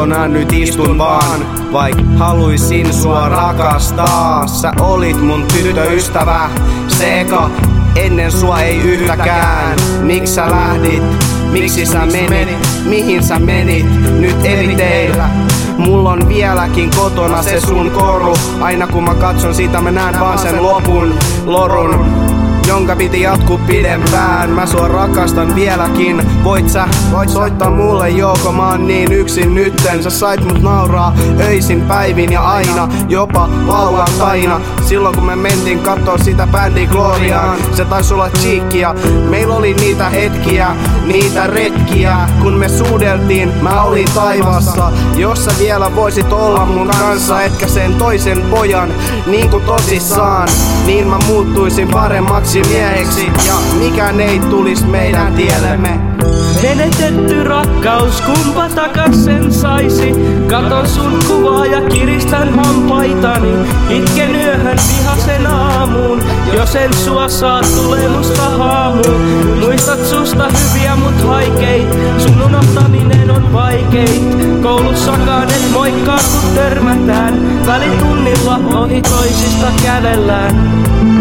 kotona nyt istun vaan, vaik haluisin sua rakastaa. Sä olit mun tyttöystävä, se eka, ennen sua ei yhtäkään. Miks sä lähdit? Miksi sä menit? Mihin sä menit? Nyt eri teillä. Mulla on vieläkin kotona se sun koru. Aina kun mä katson sitä mä näen vaan sen lorun, jonka piti jatkuu pidempään. Mä sua rakastan vieläkin. Voit sä soittaa mulle joko mä oon niin yksin nytten. Sä sait mut nauraa öisin päivin ja aina, jopa lauantaina. Silloin kun me mentiin kattoo sitä bändi Gloriaan, se taisi olla cheekkiä. Meillä oli niitä hetkiä, niitä retkiä. Kun me suudeltiin, mä olin taivaassa. Jos sä vielä voisit olla mun kanssa, etkä sen toisen pojan, niin kuin tosissaan, niin mä muuttuisin paremmaksi mieheksi ja mikään ei tulis meidän tiellemme. Menetetty rakkaus, kumpa takas sen saisi? Katon sun kuvaa ja kiristän hampaitani. Itken yöhön vihasen aamuun, jos en sua saa, tulee musta haamuun. Muistat susta hyviä mut haikeit, sun unohtaminen on vaikeit. Koulussakaan et moikkaa kun törmätään, välitunnilla ohi toisista kävellään.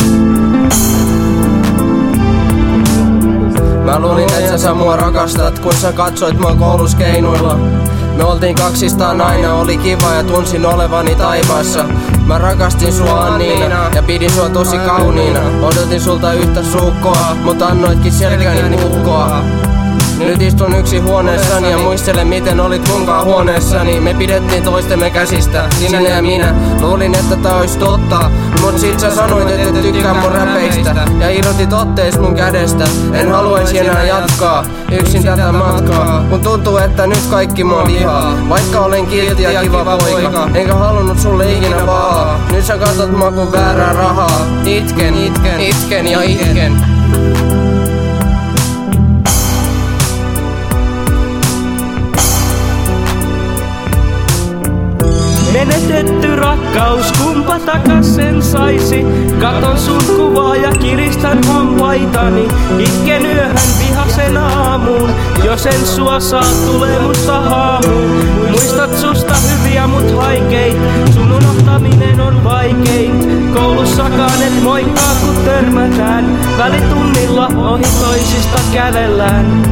Mä luulin et sä mua rakastat, kun sä katsoit mua kouluskeinuilla. Me oltiin kaksistaan aina, oli kiva ja tunsin olevani taivaassa. Mä rakastin sua Anniina ja pidin sua tosi kauniina. Odotin sulta yhtä suukkoa, mut annoitkin selkäni puukkoa. Nyt istun yksin huoneessani ja muistelen miten olit munkaan huoneessani. Me pidettiin toistemme käsistä, sinä ja minä. Luulin että tää ois totta, mut sit sä sanoit että tykkää mun räpeistä. Ja irrotit ottees mun kädestä, en haluaisi enää jatkaa yksin tätä matkaa. Kun tuntuu että nyt kaikki mua vihaa, vaikka olen kiltti ja kiva poika, enkä halunnut sulle ikinä pahaa. Nyt sä katot mua kun väärää rahaa. Itken ja itken. Menetetty rakkaus, kumpa takas sen saisi? Katon sun kuvaa ja kiristän hampaitani. Itken yöhön vihasen aamuun, jos en sua saa, tulee musta haamuun. Muistat susta hyviä mut haikeit, sun unohtaminen on vaikeit. Koulussakaan et moikkaa kun törmätään, välitunnilla ohi toisista kävellään.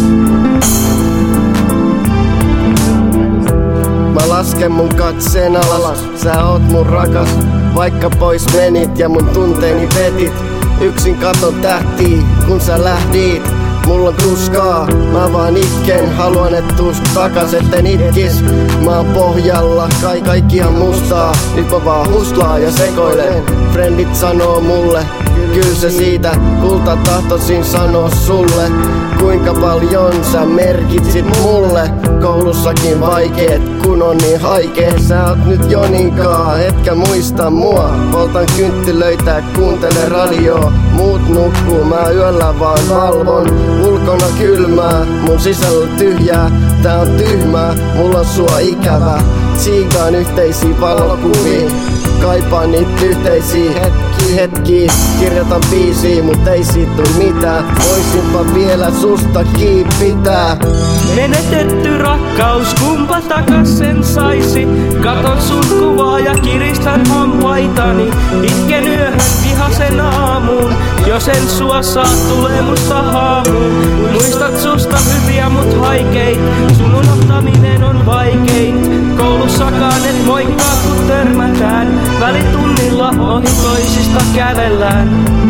Mä lasken mun katseen alas, sä oot mun rakas. Vaikka pois menit ja mun tunteeni petit, yksin katon tähtii kun sä lähdit. Mulla on tuskaa, mä vaan itken, haluan et tuus takas etten itkis. Mä oon pohjalla, kaikki ihan mustaa, nyt mä vaan huslaan ja sekoilen. Friendit sanoo mulle, kyl se siitä, kulta tahtoisin sanoa sulle. Kuinka paljon sä merkitsit mulle, koulussakin vaikeet, kun on niin haikee. Sä oot nyt Joninkaa, etkä muista mua. Poltan kynttilöitä, kuuntele radioa. Muut nukkuu, mä yöllä vaan valvon. Ulkona kylmää, mun sisällä tyhjää. Tää on tyhmää, mulla on sua ikävä. Tsiigaan yhteisiä valokuvia, kaipaan niitä yhteisiä hetkiä. Kirjoitan biisiä, mut ei siitä tuu mitään. Voisinpa vielä sustakin pitää. Menetetty rakkaus, kumpa takas sen saisi? Katon sun kuvaa ja kiristän hampaitani. Itken yöhön vihasen aamuun, jos en sua saa, tulee musta haamuun. Muistat susta hyviä mut haikeit, sun unohtaminen on vaikeit. Koulussakaan et moikkaa kun törmätään, välitunnilla ohi toisista kävellään.